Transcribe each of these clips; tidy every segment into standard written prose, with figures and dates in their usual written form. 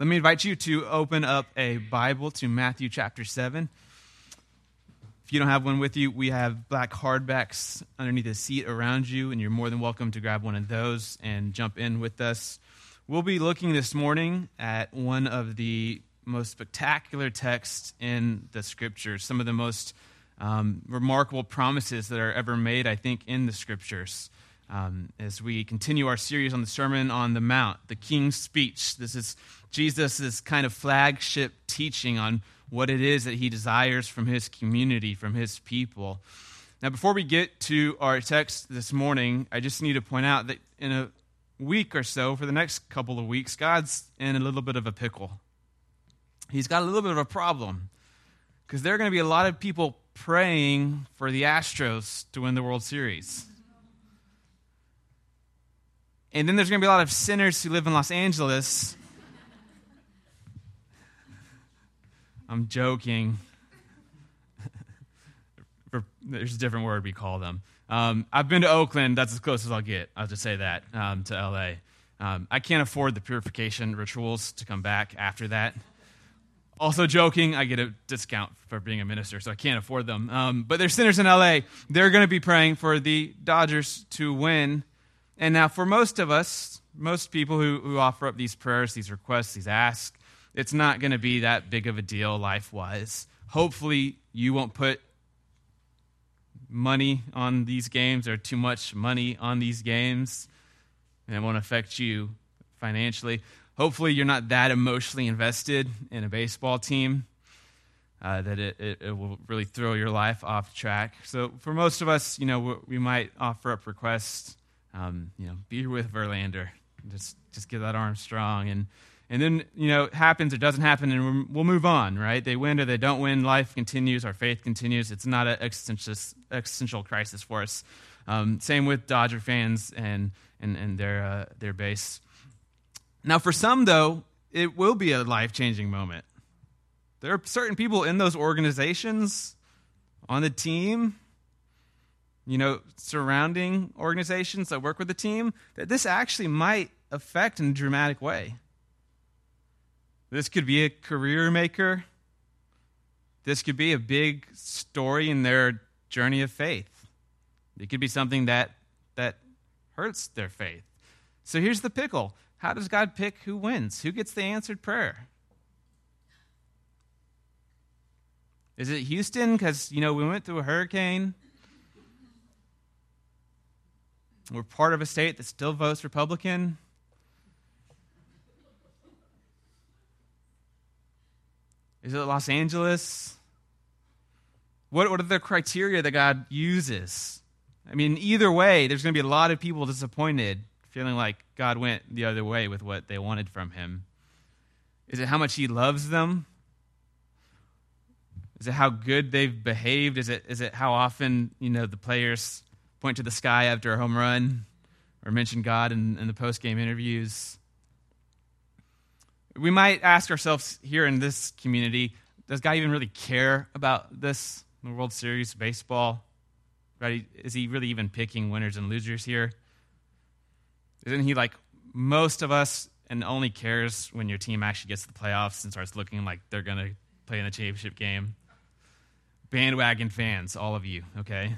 Let me invite you to open up a Bible to Matthew chapter 7. If you don't have one with you, we have black hardbacks underneath the seat around you, and you're more than welcome to grab one of those and jump in with us. We'll be looking this morning at one of the most spectacular texts in the Scriptures, some of the most remarkable promises that are ever made, I think, in the Scriptures. As we continue our series on the Sermon on the Mount, the King's Speech. This is Jesus' kind of flagship teaching on what it is that he desires from his community, from his people. Now, before we get to our text this morning, I just need to point out that in a week or so, for the next couple of weeks, God's in a little bit of a pickle. He's got a little bit of a problem because there are going to be a lot of people praying for the Astros to win the World Series. And then there's going to be a lot of sinners who live in Los Angeles. I'm joking. There's a different word we call them. I've been to Oakland. That's as close as I'll get. I'll just say that, to L.A. I can't afford the purification rituals to come back after that. Also joking, I get a discount for being a minister, so I can't afford them. But there's sinners in L.A. They're going to be praying for the Dodgers to win. And now for most of us, most people who offer up these prayers, these requests, these asks, it's not going to be that big of a deal life-wise. Hopefully you won't put money on these games or too much money on these games, and it won't affect you financially. Hopefully you're not that emotionally invested in a baseball team that it will really throw your life off track. So for most of us, we might offer up requests. Be with Verlander. Just get that arm strong. And then, it happens or doesn't happen, and we'll move on, right? They win or they don't win. Life continues. Our faith continues. It's not an existential crisis for us. Same with Dodger fans and their base. Now, for some, though, it will be a life-changing moment. There are certain people in those organizations, on the team, surrounding organizations that work with the team, that this actually might affect in a dramatic way. This could be a career maker. This could be a big story in their journey of faith. It could be something that hurts their faith. So here's the pickle. How does God pick who wins? Who gets the answered prayer? Is it Houston because, we went through a hurricane? We're part of a state that still votes Republican. Is it Los Angeles? What are the criteria that God uses? I mean, either way, there's going to be a lot of people disappointed, feeling like God went the other way with what they wanted from him. Is it how much he loves them? Is it how good they've behaved? Is it how often, the players point to the sky after a home run, or mention God in the post-game interviews? We might ask ourselves here in this community, does God even really care about this, the World Series, baseball? Right? Is he really even picking winners and losers here? Isn't he like most of us and only cares when your team actually gets to the playoffs and starts looking like they're going to play in the championship game? Bandwagon fans, all of you, okay?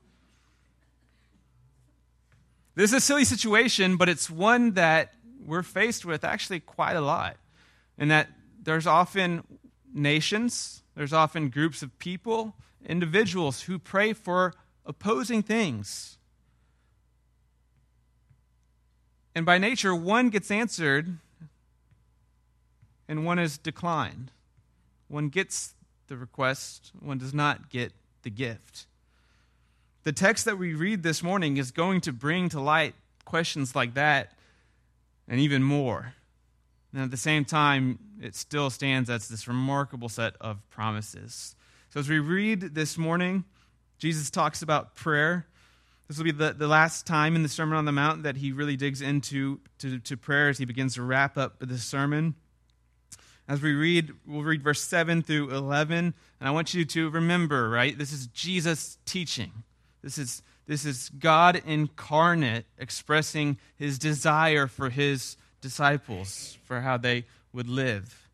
This is a silly situation, but it's one that we're faced with actually quite a lot. And that there's often nations, there's often groups of people, individuals who pray for opposing things. And by nature, one gets answered and one is declined. One gets the request, one does not get the gift. The text that we read this morning is going to bring to light questions like that and even more. And at the same time, it still stands as this remarkable set of promises. So as we read this morning, Jesus talks about prayer. This will be the last time in the Sermon on the Mount that he really digs into to prayer as he begins to wrap up the sermon. As we read, we'll read verse 7 through 11. And I want you to remember, right, this is Jesus teaching. This is God incarnate expressing his desire for his disciples for how they would live.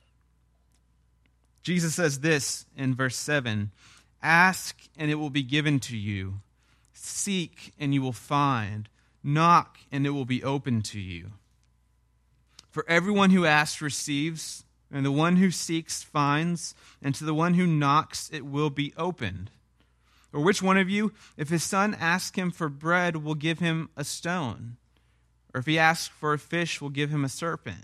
Jesus says this in verse 7, "Ask, and it will be given to you. Seek, and you will find. Knock, and it will be opened to you. For everyone who asks receives, and the one who seeks finds, and to the one who knocks it will be opened. Or which one of you, if his son asks him for bread, will give him a stone? Or if he asks for a fish, will give him a serpent?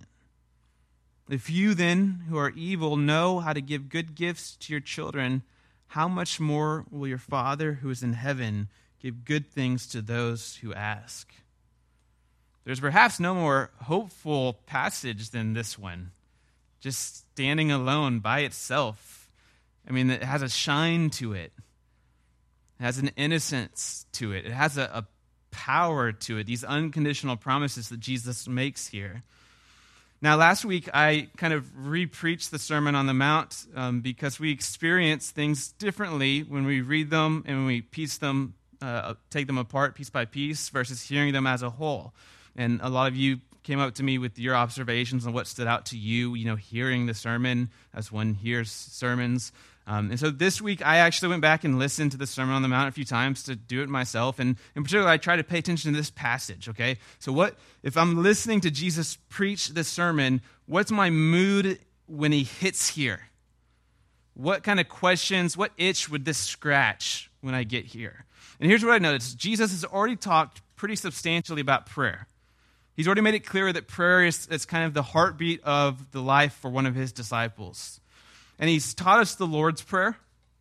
If you then, who are evil, know how to give good gifts to your children, how much more will your Father who is in heaven give good things to those who ask?" There's perhaps no more hopeful passage than this one. Just standing alone by itself. I mean, it has a shine to it. It has an innocence to it. It has a power to it. These unconditional promises that Jesus makes here. Now, last week, I kind of re-preached the Sermon on the Mount because we experience things differently when we read them and when we piece them, take them apart piece by piece versus hearing them as a whole. And a lot of you came up to me with your observations on what stood out to you, hearing the sermon as one hears sermons. And so this week, I actually went back and listened to the Sermon on the Mount a few times to do it myself. And in particular, I try to pay attention to this passage, okay? So if I'm listening to Jesus preach this sermon, what's my mood when he hits here? What kind of questions, what itch would this scratch when I get here? And here's what I noticed. Jesus has already talked pretty substantially about prayer. He's already made it clear that prayer is kind of the heartbeat of the life for one of his disciples. And he's taught us the Lord's Prayer,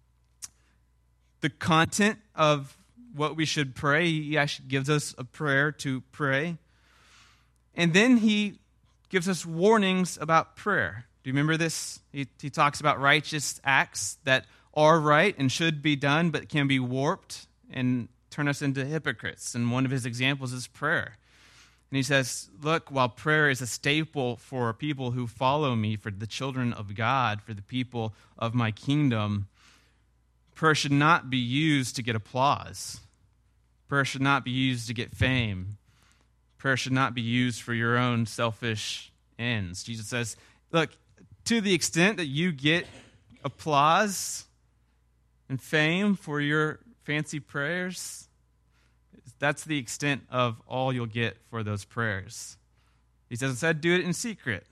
the content of what we should pray. He actually gives us a prayer to pray. And then he gives us warnings about prayer. Do you remember this? He talks about righteous acts that are right and should be done, but can be warped and turn us into hypocrites. And one of his examples is prayer. And he says, look, while prayer is a staple for people who follow me, for the children of God, for the people of my kingdom, prayer should not be used to get applause. Prayer should not be used to get fame. Prayer should not be used for your own selfish ends. Jesus says, look, to the extent that you get applause and fame for your fancy prayers, that's the extent of all you'll get for those prayers. He says, instead, do it in secret.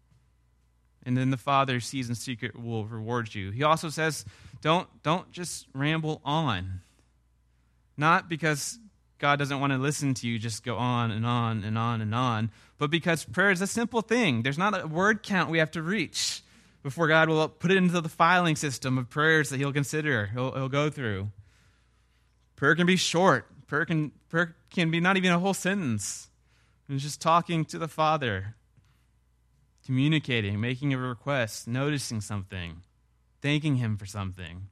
And then the Father who sees in secret will reward you. He also says, don't just ramble on. Not because God doesn't want to listen to you, just go on and on and on and on, but because prayer is a simple thing. There's not a word count we have to reach before God will put it into the filing system of prayers that he'll consider, he'll go through. Prayer can be short. Prayer can be not even a whole sentence. It's just talking to the Father, communicating, making a request, noticing something, thanking him for something.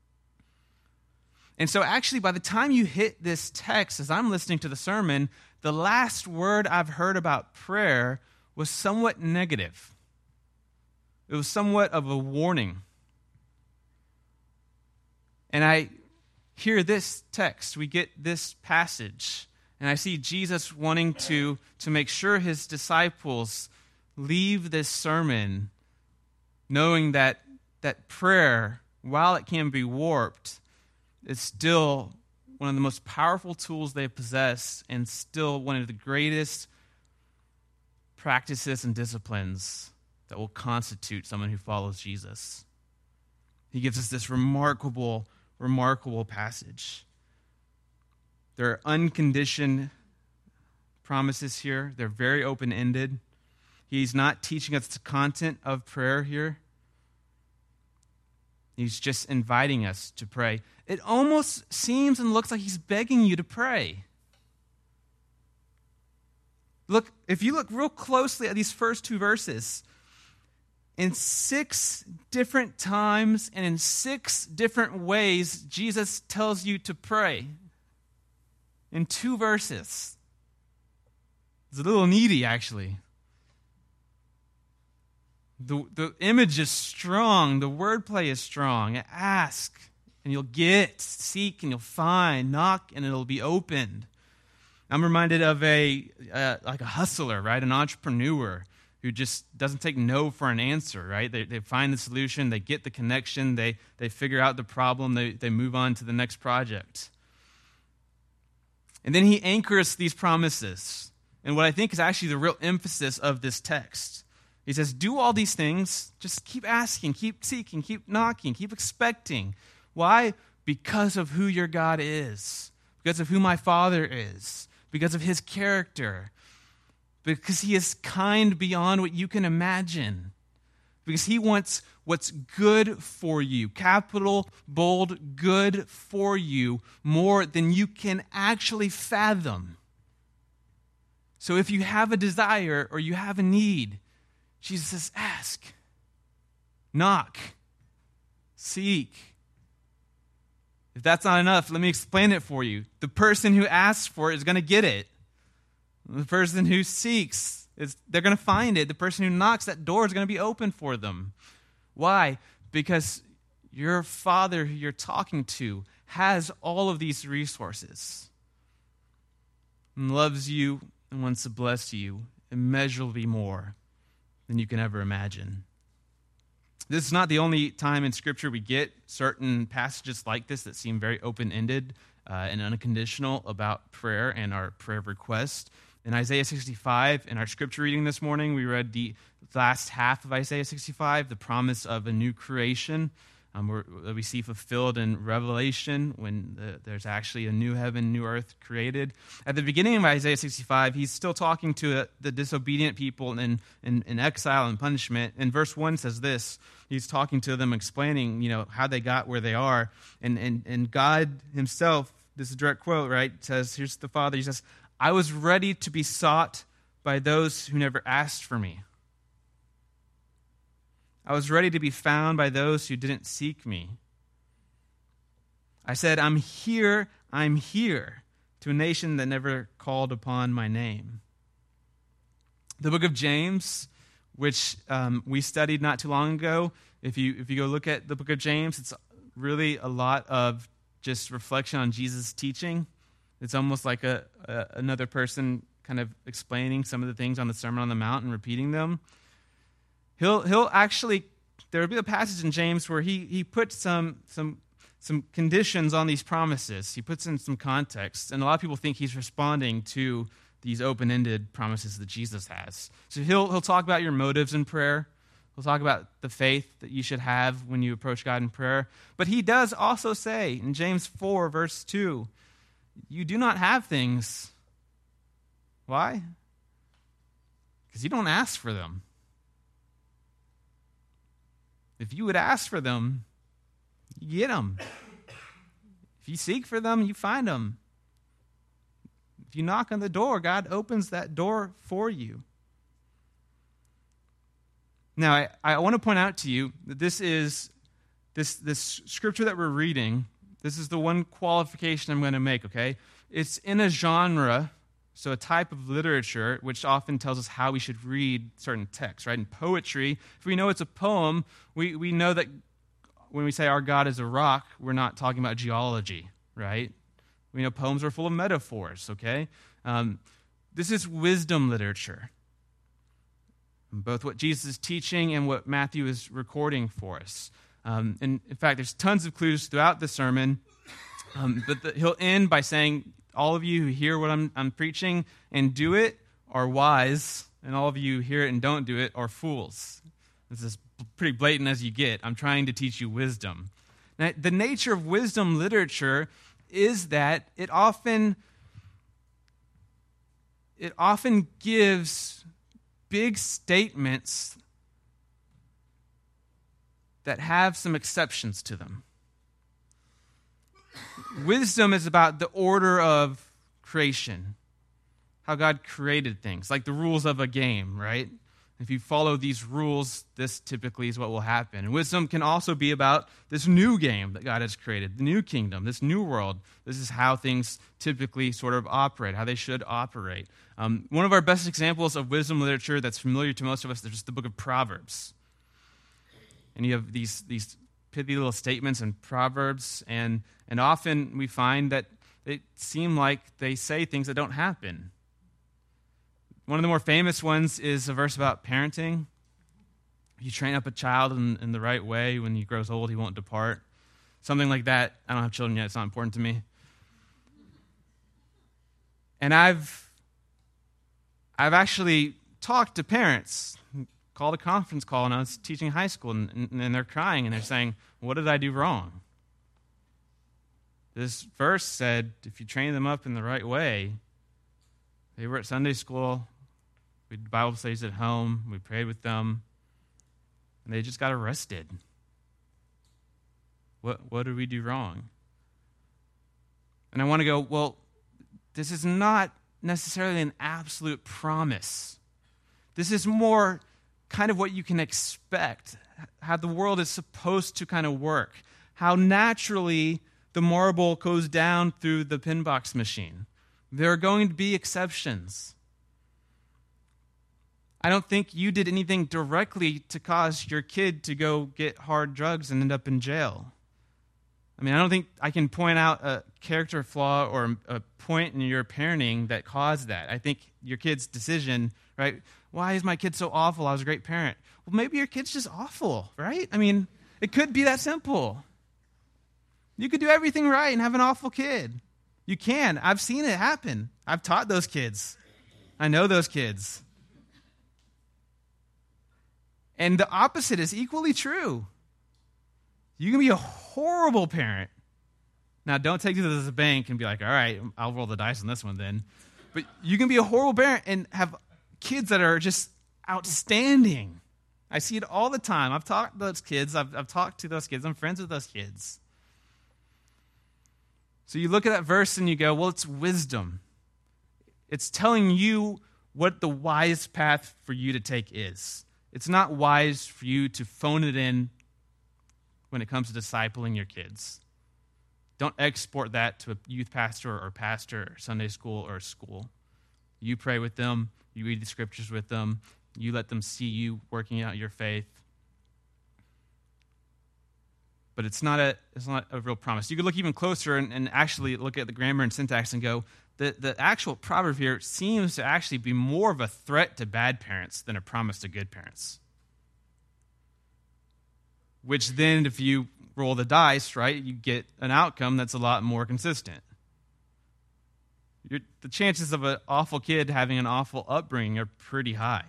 And so actually, by the time you hit this text, as I'm listening to the sermon, the last word I've heard about prayer was somewhat negative. It was somewhat of a warning. And I hear this text, we get this passage, and I see Jesus wanting to make sure his disciples leave this sermon knowing that prayer, while it can be warped, is still one of the most powerful tools they possess and still one of the greatest practices and disciplines that will constitute someone who follows Jesus. He gives us this remarkable passage. There are unconditioned promises here. They're very open-ended. He's not teaching us the content of prayer here. He's just inviting us to pray. It almost seems and looks like he's begging you to pray. Look, if you look real closely at these first two verses, in 6 different times and in 6 different ways, Jesus tells you to pray. In 2 verses. It's a little needy, actually. The image is strong. The wordplay is strong. Ask, and you'll get. Seek, and you'll find. Knock, and it'll be opened. I'm reminded of like a hustler, right? An entrepreneur who just doesn't take no for an answer, right? They find the solution, they get the connection, they figure out the problem, they move on to the next project. And then he anchors these promises. And what I think is actually the real emphasis of this text. He says, do all these things, just keep asking, keep seeking, keep knocking, keep expecting. Why? Because of who your God is, because of who my Father is, because of his character, because he is kind beyond what you can imagine, because he wants what's good for you, capital, bold, good for you, more than you can actually fathom. So if you have a desire or you have a need, Jesus says, ask, knock, seek. If that's not enough, let me explain it for you. The person who asks for it is going to get it. The person who seeks, they're going to find it. The person who knocks, that door is going to be open for them. Why? Because your Father who you're talking to has all of these resources and loves you and wants to bless you immeasurably more than you can ever imagine. This is not the only time in Scripture we get certain passages like this that seem very open-ended and unconditional about prayer and our prayer request. In Isaiah 65, in our Scripture reading this morning, we read the last half of Isaiah 65, the promise of a new creation, that we see fulfilled in Revelation when there's actually a new heaven, new earth created. At the beginning of Isaiah 65, he's still talking to the disobedient people in exile and punishment. And verse 1 says this. He's talking to them, explaining, how they got where they are. And God himself, this is a direct quote, right, says, here's the Father, he says, I was ready to be sought by those who never asked for me. I was ready to be found by those who didn't seek me. I said, I'm here to a nation that never called upon my name. The book of James, which we studied not too long ago, if you go look at the book of James, it's really a lot of just reflection on Jesus' teaching. It's almost like another person kind of explaining some of the things on the Sermon on the Mount and repeating them. He'll actually, there will be a passage in James where he puts some conditions on these promises. He puts in some context, and a lot of people think he's responding to these open-ended promises that Jesus has. So he'll talk about your motives in prayer. He'll talk about the faith that you should have when you approach God in prayer. But he does also say in James 4, verse 2, you do not have things. Why? Because you don't ask for them. If you would ask for them, you get them. If you seek for them, you find them. If you knock on the door, God opens that door for you. Now, I want to point out to you that this scripture that we're reading, this is the one qualification I'm going to make, okay? It's in a genre, so a type of literature, which often tells us how we should read certain texts, right? In poetry, if we know it's a poem, we know that when we say our God is a rock, we're not talking about geology, right? We know poems are full of metaphors, okay? This is wisdom literature, both what Jesus is teaching and what Matthew is recording for us. And in fact, there's tons of clues throughout the sermon, but he'll end by saying, all of you who hear what I'm preaching and do it are wise, and all of you who hear it and don't do it are fools. This is pretty blatant as you get. I'm trying to teach you wisdom. Now, the nature of wisdom literature is that it often gives big statements that have some exceptions to them. Wisdom is about the order of creation, how God created things, like the rules of a game, right? If you follow these rules, this typically is what will happen. And wisdom can also be about this new game that God has created, the new kingdom, this new world. This is how things typically sort of operate, how they should operate. One of our best examples of wisdom literature that's familiar to most of us is just the book of Proverbs. And you have these pithy little statements in Proverbs, and often we find that they seem like they say things that don't happen. One of the more famous ones is a verse about parenting. You train up a child in the right way. When he grows old, he won't depart. Something like that. I don't have children yet. It's not important to me. And I've actually talked to parents, called a conference call, and I was teaching high school, and they're crying, and they're saying, what did I do wrong? This verse said, if you train them up in the right way, they were at Sunday school, we did Bible studies at home, we prayed with them, and they just got arrested. What did we do wrong? And I want to go, well, this is not necessarily an absolute promise. This is more kind of what you can expect, how the world is supposed to kind of work, how naturally the marble goes down through the pin box machine. There are going to be exceptions. I don't think you did anything directly to cause your kid to go get hard drugs and end up in jail. I mean, I don't think I can point out a character flaw or a point in your parenting that caused that. I think your kid's decision, right? Why is my kid so awful? I was a great parent. Well, maybe your kid's just awful, right? I mean, it could be that simple. You could do everything right and have an awful kid. You can. I've seen it happen. I've taught those kids. I know those kids. And the opposite is equally true. You can be a horrible parent. Now, don't take it to the bank and be like, all right, I'll roll the dice on this one then. But you can be a horrible parent and have kids that are just outstanding. I see it all the time. I've talked to those kids. I've talked to those kids. I'm friends with those kids. So you look at that verse and you go, well, it's wisdom. It's telling you what the wise path for you to take is. It's not wise for you to phone it in when it comes to discipling your kids. Don't export that to a youth pastor or pastor or Sunday school or school. You pray with them. You read the scriptures with them. You let them see you working out your faith. But it's not a real promise. You could look even closer and actually look at the grammar and syntax and go, the actual proverb here seems to actually be more of a threat to bad parents than a promise to good parents. Which then, if you roll the dice, right, you get an outcome that's a lot more consistent. The chances of an awful kid having an awful upbringing are pretty high.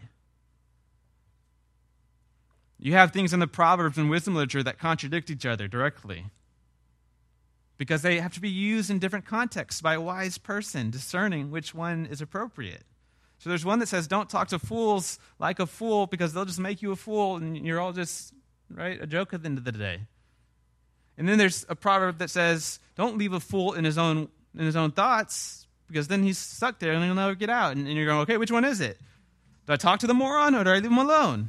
You have things in the Proverbs and wisdom literature that contradict each other directly because they have to be used in different contexts by a wise person, discerning which one is appropriate. So there's one that says, don't talk to fools like a fool because they'll just make you a fool and you're all just, right, a joke at the end of the day. And then there's a proverb that says, don't leave a fool in his own thoughts because then he's stuck there and he'll never get out. And you're going, okay, which one is it? Do I talk to the moron or do I leave him alone?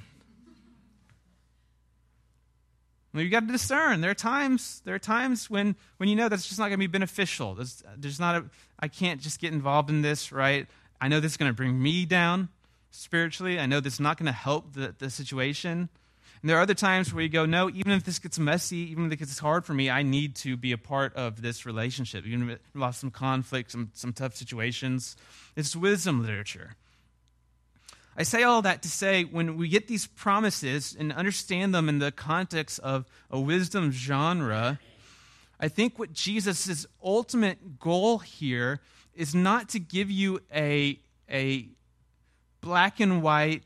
Well, you got to discern. There are times when you know that's just not going to be beneficial. I can't just get involved in this, right? I know this is going to bring me down spiritually. I know this is not going to help the situation. And there are other times where you go, no, even if this gets messy, even if it gets hard for me, I need to be a part of this relationship. Even if it involves some conflict, some tough situations. It's wisdom literature. I say all that to say when we get these promises and understand them in the context of a wisdom genre, I think what Jesus' ultimate goal here is not to give you a black and white,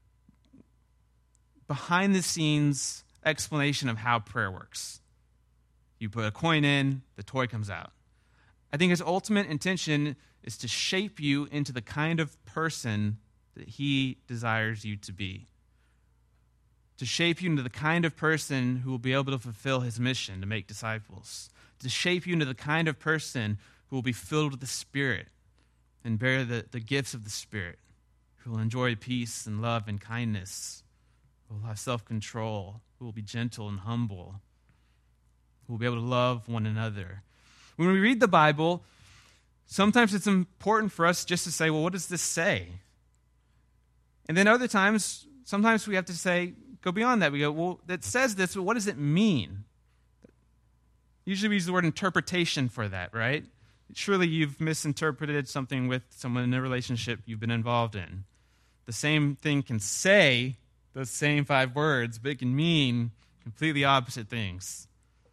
behind-the-scenes explanation of how prayer works. You put a coin in, the toy comes out. I think his ultimate intention is to shape you into the kind of person that he desires you to be. To shape you into the kind of person who will be able to fulfill his mission to make disciples. To shape you into the kind of person who will be filled with the Spirit and bear the gifts of the Spirit. Who will enjoy peace and love and kindness. Who will have self-control. Who will be gentle and humble. Who will be able to love one another. When we read the Bible, sometimes it's important for us just to say, well, what does this say? And then other times, sometimes we have to say, go beyond that. We go, well, it says this, but what does it mean? Usually we use the word interpretation for that, right? Surely you've misinterpreted something with someone in a relationship you've been involved in. The same thing can say those same 5 words, but it can mean completely opposite things.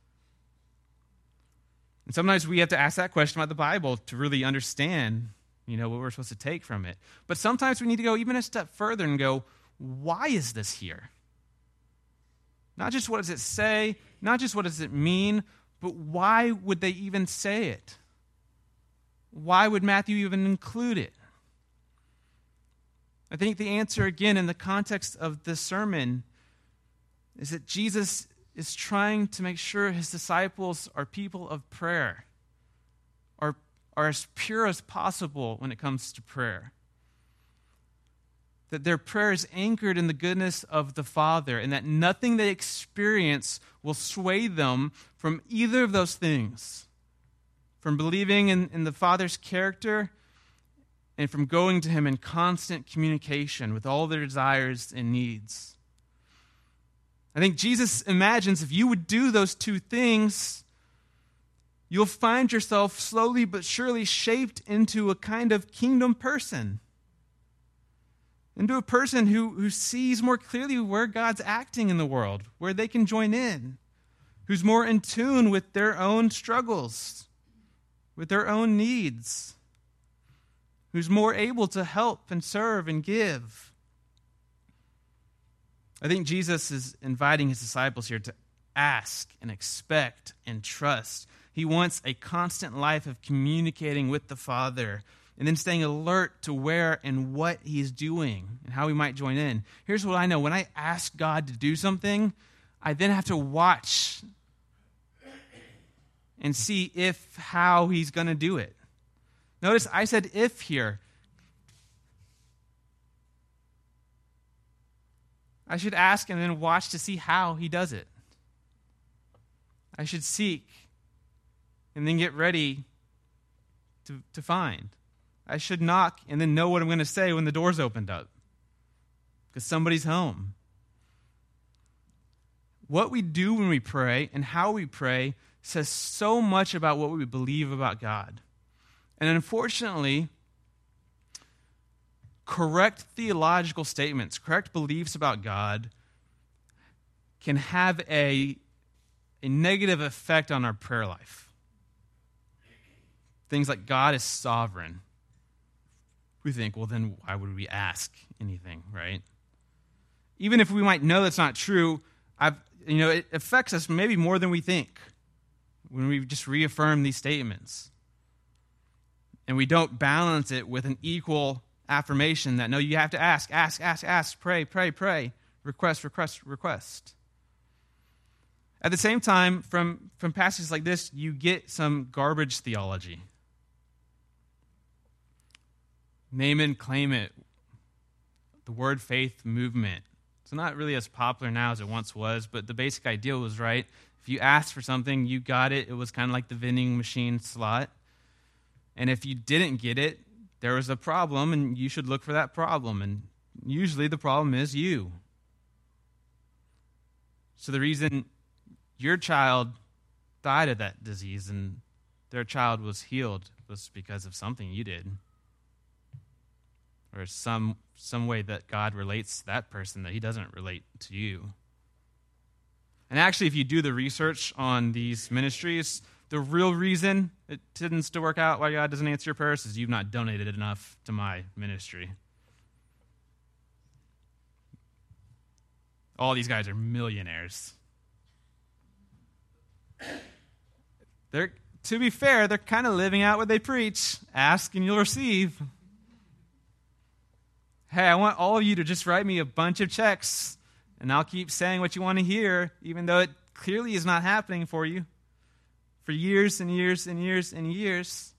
And sometimes we have to ask that question about the Bible to really understand, what we're supposed to take from it. But sometimes we need to go even a step further and go, why is this here? Not just what does it say, not just what does it mean, but why would they even say it? Why would Matthew even include it? I think the answer, again, in the context of this sermon, is that Jesus is trying to make sure his disciples are people of prayer, are as pure as possible when it comes to prayer. That their prayer is anchored in the goodness of the Father, and that nothing they experience will sway them from either of those things. From believing in the Father's character and from going to him in constant communication with all their desires and needs. I think Jesus imagines if you would do those 2 things, you'll find yourself slowly but surely shaped into a kind of kingdom person. Into a person who sees more clearly where God's acting in the world, where they can join in, who's more in tune with their own struggles, with their own needs, who's more able to help and serve and give. I think Jesus is inviting his disciples here to ask and expect and trust. He wants a constant life of communicating with the Father and then staying alert to where and what he's doing and how we might join in. Here's what I know. When I ask God to do something, I then have to watch and see how he's going to do it. Notice I said if here. I should ask and then watch to see how he does it. I should seek and then get ready to find. I should knock and then know what I'm going to say when the door's opened up because somebody's home. What we do when we pray and how we pray says so much about what we believe about God. And unfortunately, correct theological statements, correct beliefs about God can have a negative effect on our prayer life. Things like God is sovereign. We think, well, then why would we ask anything, right? Even if we might know that's not true, it affects us maybe more than we think when we just reaffirm these statements. And we don't balance it with an equal affirmation that, no, you have to ask, pray, request. At the same time, from passages like this, you get some garbage theology. Name it, claim it. The word faith movement. It's not really as popular now as it once was, but the basic idea was right. If you asked for something, you got it. It was kind of like the vending machine slot. And if you didn't get it, there was a problem, and you should look for that problem. And usually the problem is you. So the reason your child died of that disease and their child was healed was because of something you did. Or some way that God relates to that person that he doesn't relate to you. And actually, if you do the research on these ministries, the real reason it tends to work out why God doesn't answer your prayers is you've not donated enough to my ministry. All these guys are millionaires. To be fair, they're kind of living out what they preach. Ask and you'll receive. Hey, I want all of you to just write me a bunch of checks, and I'll keep saying what you want to hear, even though it clearly is not happening for you for years and years and years and years.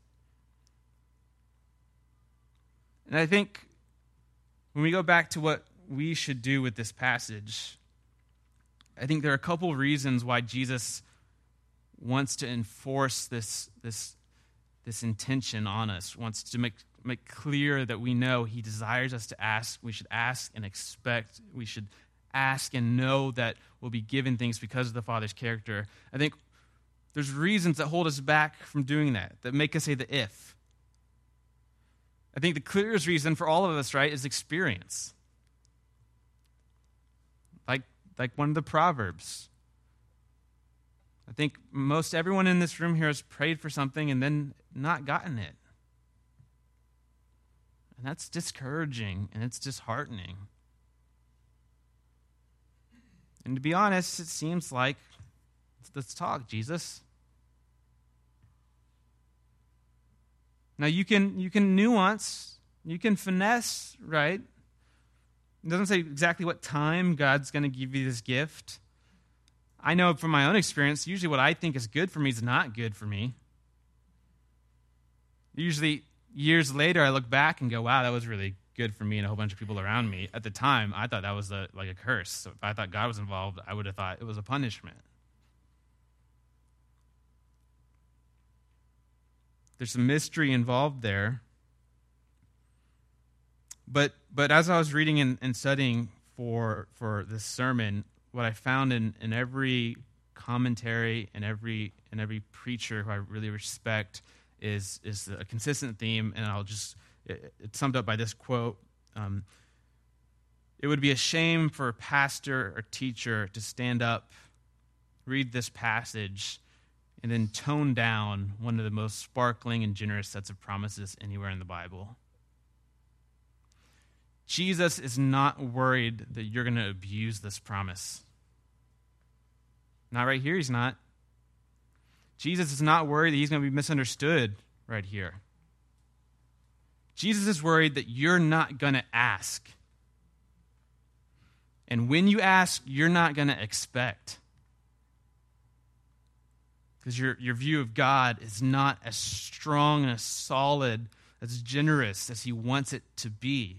And I think when we go back to what we should do with this passage, I think there are a couple reasons why Jesus wants to enforce this intention on us, wants to make clear that we know he desires us to ask. We should ask and expect. We should ask and know that we'll be given things because of the Father's character. I think There's reasons that hold us back from doing that make us say the if. I think the clearest reason for all of us, right, is experience. Like one of the Proverbs. I think most everyone in this room here has prayed for something and then not gotten it. And that's discouraging and it's disheartening. And to be honest, it seems like, let's talk, Jesus. Now you can nuance, you can finesse, right? It doesn't say exactly what time God's going to give you this gift. I know from my own experience, usually what I think is good for me is not good for me. Usually, years later, I look back and go, wow, that was really good for me and a whole bunch of people around me. At the time, I thought that was like a curse. So if I thought God was involved, I would have thought it was a punishment. There's some mystery involved there. But as I was reading and studying for this sermon, what I found in every commentary and every preacher who I really respect is a consistent theme, and it's summed up by this quote. It would be a shame for a pastor or teacher to stand up, read this passage, and then tone down one of the most sparkling and generous sets of promises anywhere in the Bible. Jesus is not worried that you're going to abuse this promise. Not right here, he's not. Jesus is not worried that he's going to be misunderstood right here. Jesus is worried that you're not going to ask. And when you ask, you're not going to expect. Because your view of God is not as strong and as solid, as generous as he wants it to be.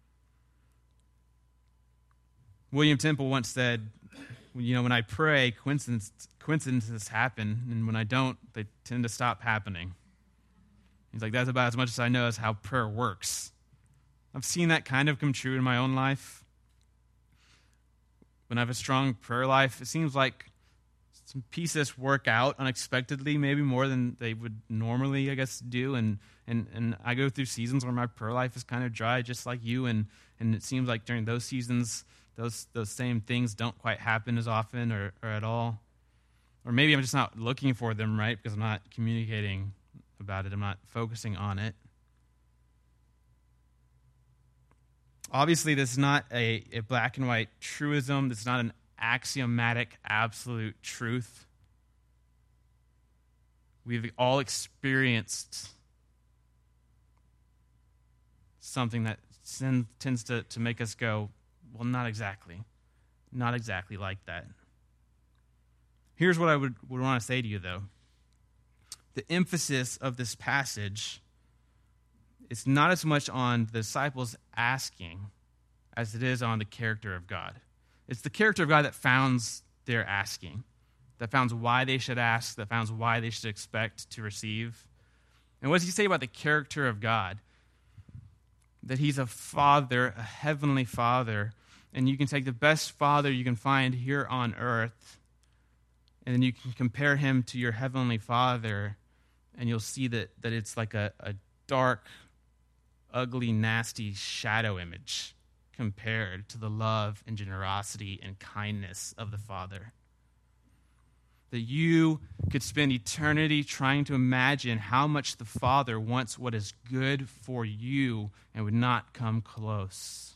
William Temple once said, when I pray, coincidences happen, and when I don't, they tend to stop happening. He's like, that's about as much as I know as how prayer works. I've seen that kind of come true in my own life. When I have a strong prayer life, it seems like some pieces work out unexpectedly, maybe more than they would normally, I guess, do. And I go through seasons where my prayer life is kind of dry, just like you, and it seems like during those seasons, those same things don't quite happen as often or at all. Or maybe I'm just not looking for them, right? Because I'm not communicating about it. I'm not focusing on it. Obviously, this is not a black and white truism. This is not an axiomatic absolute truth. We've all experienced something that tends to make us go, well, not exactly like that. Here's what I would want to say to you, though. The emphasis of this passage is not as much on the disciples asking as it is on the character of God. It's the character of God that founds their asking, that founds why they should ask, that founds why they should expect to receive. And what does he say about the character of God? That he's a father, a heavenly father, and you can take the best father you can find here on earth, and then you can compare him to your heavenly father, and you'll see that it's like a dark, ugly, nasty shadow image compared to the love and generosity and kindness of the Father. That you could spend eternity trying to imagine how much the Father wants what is good for you and would not come close.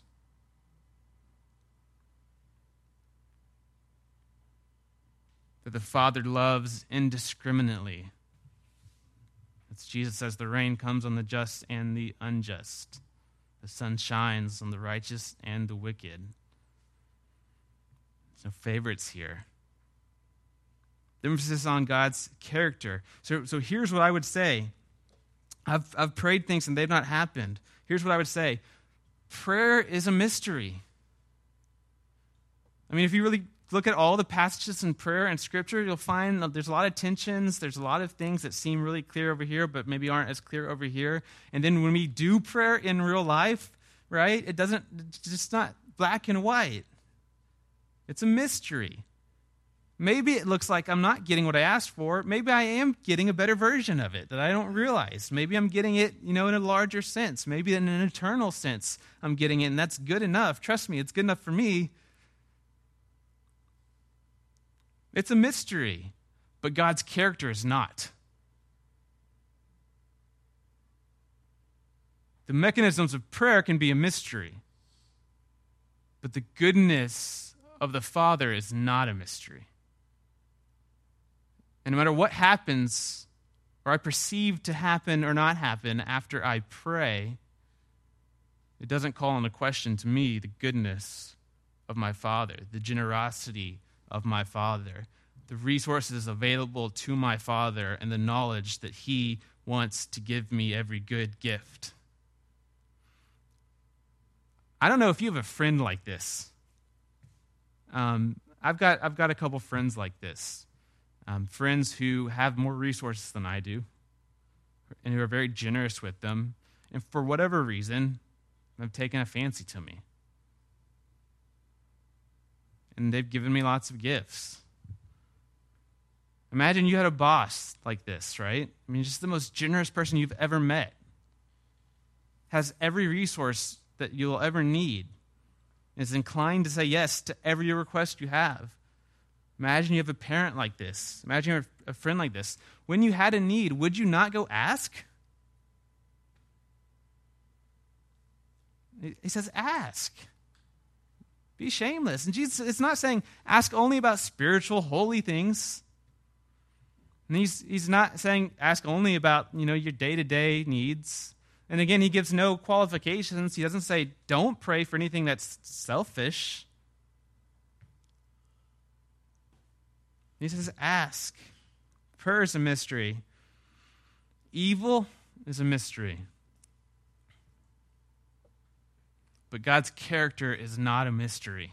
That the Father loves indiscriminately. As Jesus says, the rain comes on the just and the unjust. The sun shines on the righteous and the wicked. There's no favorites here. The emphasis on God's character. So here's what I would say. I've prayed things and they've not happened. Here's what I would say. Prayer is a mystery. I mean, if you really look at all the passages in prayer and Scripture, you'll find there's a lot of tensions. There's a lot of things that seem really clear over here, but maybe aren't as clear over here. And then when we do prayer in real life, right, it's just not black and white. It's a mystery. Maybe it looks like I'm not getting what I asked for. Maybe I am getting a better version of it that I don't realize. Maybe I'm getting it, in a larger sense. Maybe in an eternal sense I'm getting it, and that's good enough. Trust me, it's good enough for me. It's a mystery, but God's character is not. The mechanisms of prayer can be a mystery, but the goodness of the Father is not a mystery. And no matter what happens, or I perceive to happen or not happen after I pray, it doesn't call into question to me the goodness of my Father, the generosity of my Father, the resources available to my Father, and the knowledge that He wants to give me every good gift. I don't know if you have a friend like this. I've got a couple friends like this. Friends who have more resources than I do and who are very generous with them. And for whatever reason, have taken a fancy to me. And they've given me lots of gifts. Imagine you had a boss like this, right? I mean, just the most generous person you've ever met. Has every resource that you'll ever need. Is inclined to say yes to every request you have. Imagine you have a parent like this. Imagine you have a friend like this. When you had a need, would you not go ask? He says, ask. Be shameless. And Jesus, it's not saying ask only about spiritual, holy things. And he's not saying ask only about, your day-to-day needs. And again, he gives no qualifications. He doesn't say don't pray for anything that's selfish. He says ask. Prayer is a mystery. Evil is a mystery. But God's character is not a mystery.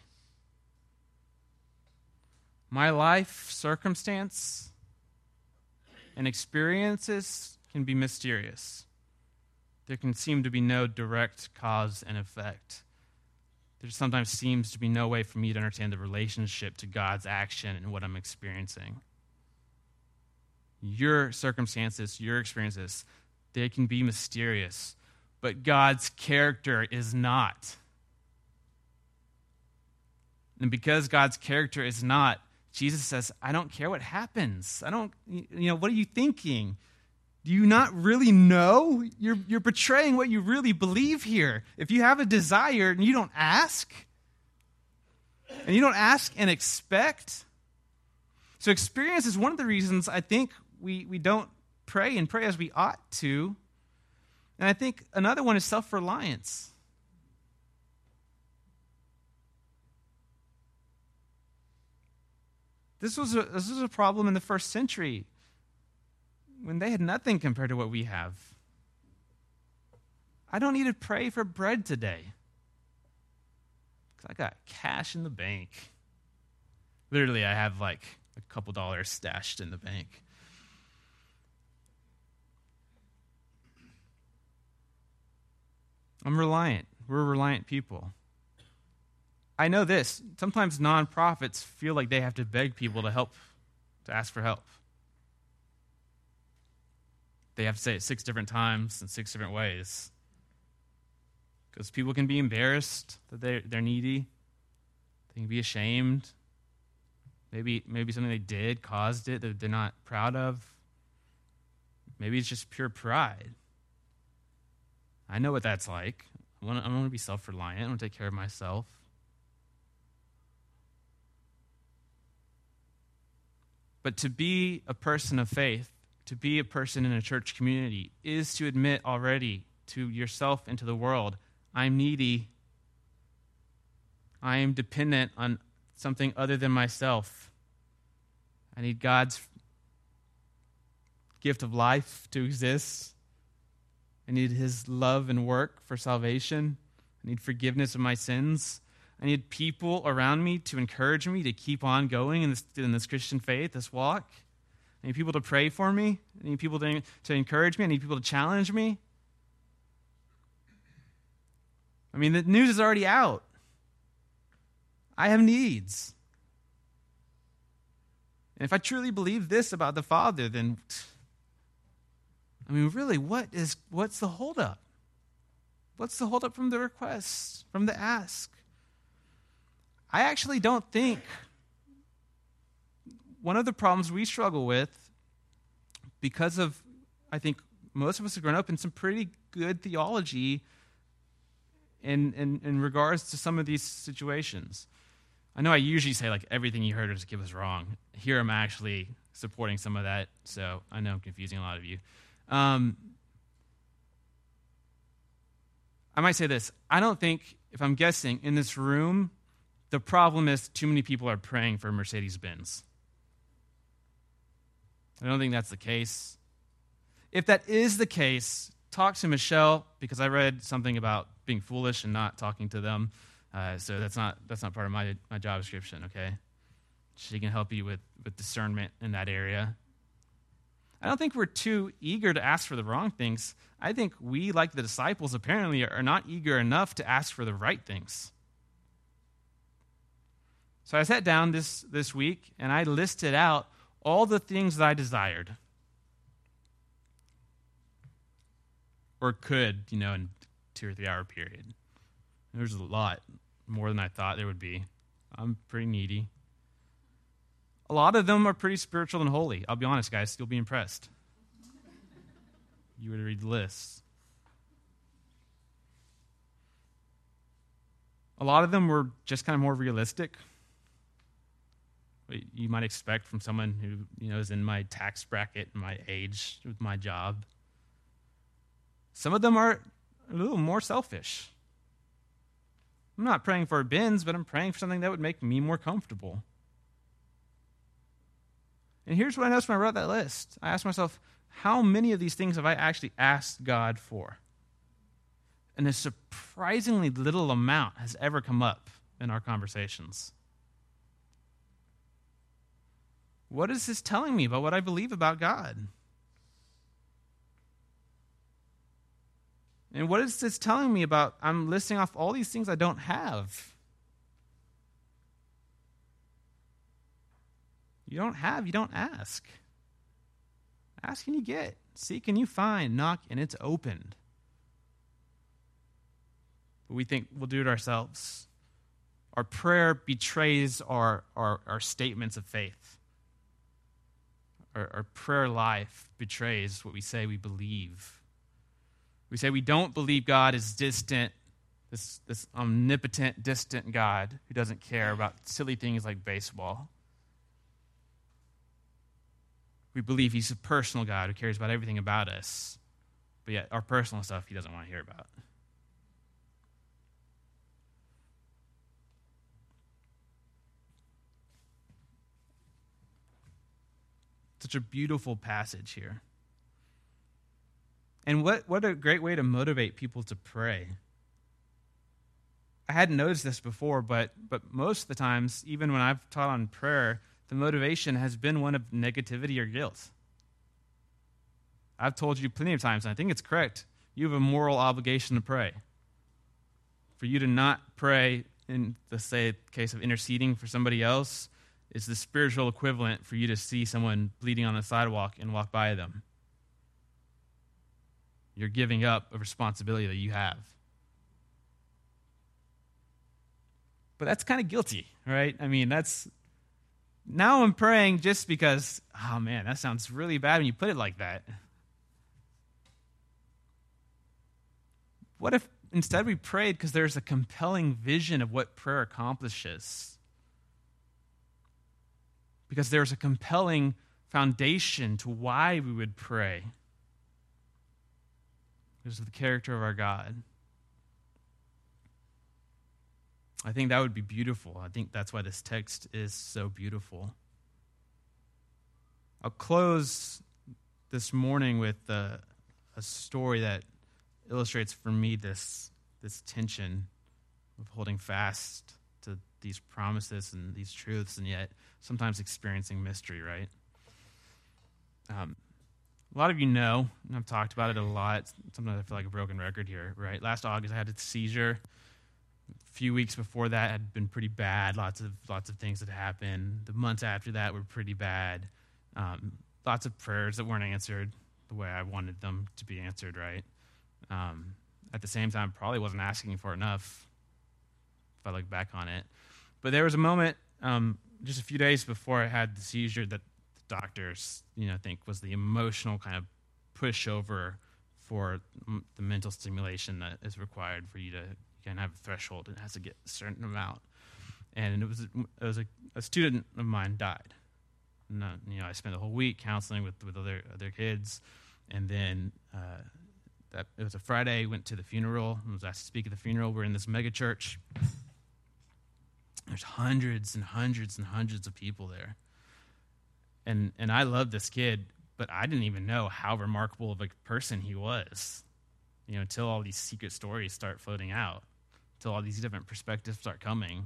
My life, circumstance, and experiences can be mysterious. There can seem to be no direct cause and effect. There sometimes seems to be no way for me to understand the relationship to God's action and what I'm experiencing. Your circumstances, your experiences, they can be mysterious, but God's character is not. And because God's character is not, Jesus says, I don't care what happens. What are you thinking? Do you not really know? You're betraying what you really believe here. If you have a desire and you don't ask, and expect. So experience is one of the reasons I think we don't pray and pray as we ought to. And I think another one is self-reliance. This was a problem in the first century when they had nothing compared to what we have. I don't need to pray for bread today because I got cash in the bank. Literally, I have like a couple dollars stashed in the bank. I'm reliant. We're reliant people. I know this. Sometimes nonprofits feel like they have to beg people to ask for help. They have to say it 6 different times in 6 different ways. Because people can be embarrassed that they're needy. They can be ashamed. Maybe something they did caused it that they're not proud of. Maybe it's just pure pride. I know what that's like. I want to be self-reliant. I want to take care of myself. But to be a person of faith, to be a person in a church community, is to admit already to yourself and to the world, I'm needy. I am dependent on something other than myself. I need God's gift of life to exist. I need His love and work for salvation. I need forgiveness of my sins. I need people around me to encourage me to keep on going in this Christian faith, this walk. I need people to pray for me. I need people to encourage me. I need people to challenge me. I mean, the news is already out. I have needs. And if I truly believe this about the Father, then, I mean, really, what's the holdup? What's the holdup from the request, from the ask? I actually don't think one of the problems we struggle with, because of, I think most of us have grown up in some pretty good theology in regards to some of these situations. I know I usually say, like, everything you heard us give us wrong. Here I'm actually supporting some of that, so I know I'm confusing a lot of you. I might say this. I don't think, if I'm guessing, in this room, the problem is too many people are praying for Mercedes-Benz. I don't think that's the case. If that is the case, talk to Michelle, because I read something about being foolish and not talking to them. So that's not part of my job description, okay? She can help you with discernment in that area. I don't think we're too eager to ask for the wrong things. I think we, like the disciples, apparently are not eager enough to ask for the right things. So I sat down this week, and I listed out all the things that I desired. Or could, in a 2 or 3 hour period. There's a lot, more than I thought there would be. I'm pretty needy. A lot of them are pretty spiritual and holy. I'll be honest, guys, you'll be impressed. You were to read the list. A lot of them were just kind of more realistic. What you might expect from someone who, is in my tax bracket, my age, with my job. Some of them are a little more selfish. I'm not praying for a Benz, but I'm praying for something that would make me more comfortable. And here's what I noticed when I wrote that list. I asked myself, how many of these things have I actually asked God for? And a surprisingly little amount has ever come up in our conversations. What is this telling me about what I believe about God? And what is this telling me about, I'm listing off all these things I don't have. You don't have, you don't ask. Ask and you get. Seek and you find. Knock and it's opened. But we think we'll do it ourselves. Our prayer betrays our statements of faith. Our prayer life betrays what we say we believe. We say we don't believe God is distant, this omnipotent, distant God who doesn't care about silly things like baseball. We believe he's a personal God who cares about everything about us, but yet our personal stuff he doesn't want to hear about. Such a beautiful passage here. And what a great way to motivate people to pray. I hadn't noticed this before, but most of the times, even when I've taught on prayer, the motivation has been one of negativity or guilt. I've told you plenty of times, and I think it's correct, you have a moral obligation to pray. For you to not pray in the case of interceding for somebody else is the spiritual equivalent for you to see someone bleeding on the sidewalk and walk by them. You're giving up a responsibility that you have. But that's kind of guilty, right? I mean, now I'm praying just because, oh man, that sounds really bad when you put it like that. What if instead we prayed because there's a compelling vision of what prayer accomplishes? Because there's a compelling foundation to why we would pray. Because of the character of our God. I think that would be beautiful. I think that's why this text is so beautiful. I'll close this morning with a story that illustrates for me this tension of holding fast to these promises and these truths and yet sometimes experiencing mystery, right? A lot of you know, and I've talked about it a lot. Sometimes I feel like a broken record here, right? Last August, I had a seizure. few weeks before that had been pretty bad. Lots of things had happened. The months after that were pretty bad. Lots of prayers that weren't answered the way I wanted them to be answered, right? At the same time, probably wasn't asking for enough if I look back on it. But there was a moment just a few days before I had the seizure that the doctors, think was the emotional kind of pushover for the mental stimulation that is required for you to kind of have a threshold. It has to get a certain amount. And it was a student of mine died. And, I spent the whole week counseling with other kids, and then it was a Friday. Went to the funeral. I was asked to speak at the funeral. We're in this mega church. There's hundreds and hundreds and hundreds of people there, and I love this kid, but I didn't even know how remarkable of a person he was, until all these secret stories start floating out, until all these different perspectives start coming.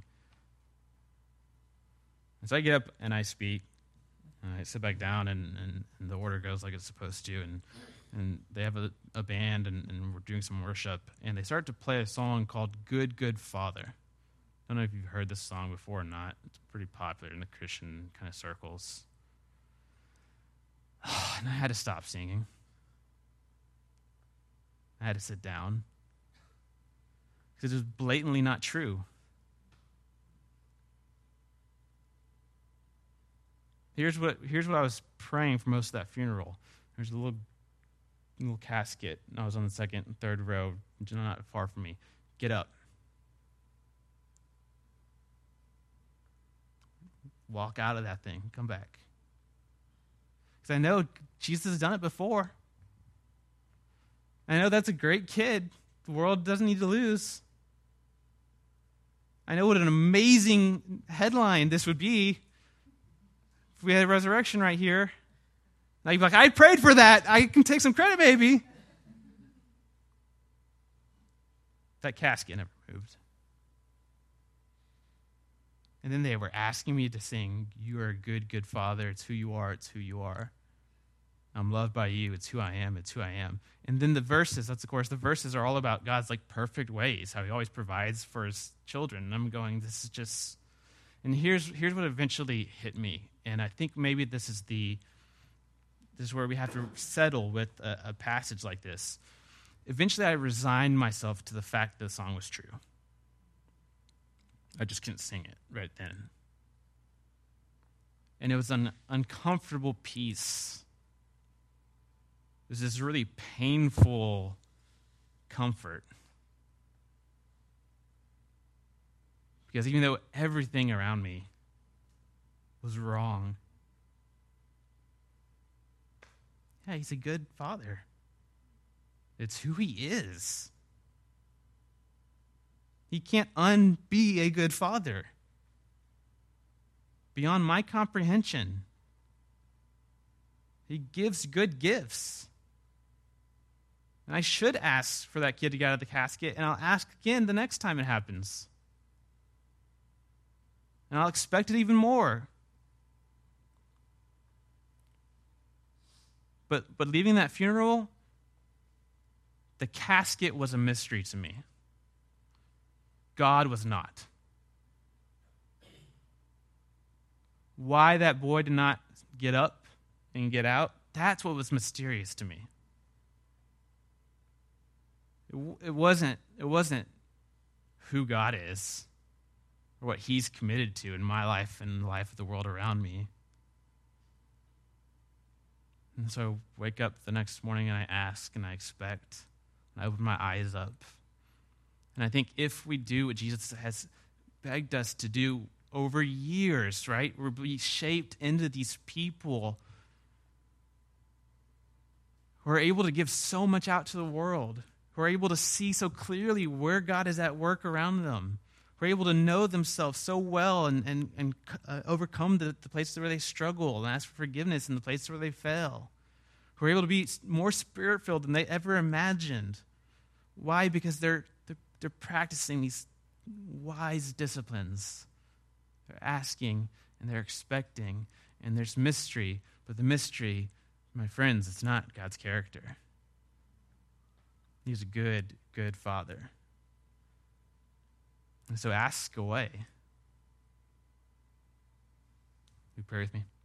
And so I get up and I speak. I sit back down, and the order goes like it's supposed to, and they have a band, and we're doing some worship, and they start to play a song called Good, Good Father. I don't know if you've heard this song before or not. It's pretty popular in the Christian kind of circles. And I had to stop singing. I had to sit down, because it was blatantly not true. Here's what I was praying for most of that funeral. There's a little casket, and I was on the second and third row, not far from me. Get up. Walk out of that thing. Come back. Because I know Jesus has done it before. I know that's a great kid. The world doesn't need to lose. I know what an amazing headline this would be if we had a resurrection right here. Now you'd be like, I prayed for that. I can take some credit, maybe. That casket never moved. And then they were asking me to sing, you are a good, good father. It's who you are. It's who you are. I'm loved by you. It's who I am. It's who I am. And then the verses, the verses are all about God's perfect ways, how he always provides for his children. And I'm going, this is just, and here's what eventually hit me. And I think maybe this is where we have to settle with a passage like this. Eventually I resigned myself to the fact that the song was true. I just couldn't sing it right then. And it was an uncomfortable peace. It was this really painful comfort. Because even though everything around me was wrong, yeah, he's a good father. It's who he is. He can't unbe a good father. Beyond my comprehension. He gives good gifts. And I should ask for that kid to get out of the casket, and I'll ask again the next time it happens. And I'll expect it even more. But leaving that funeral, the casket was a mystery to me. God was not. Why that boy did not get up and get out, that's what was mysterious to me. It wasn't who God is or what he's committed to in my life and the life of the world around me. And so I wake up the next morning and I ask and I expect and I open my eyes up. And I think if we do what Jesus has begged us to do over years, right? We'll be shaped into these people who are able to give so much out to the world, who are able to see so clearly where God is at work around them, who are able to know themselves so well and overcome the places where they struggle and ask for forgiveness in the places where they fail, who are able to be more spirit-filled than they ever imagined. Why? Because they're practicing these wise disciplines. They're asking and they're expecting, and there's mystery, but the mystery, my friends, it's not God's character. He's a good, good father. And so ask away. You pray with me?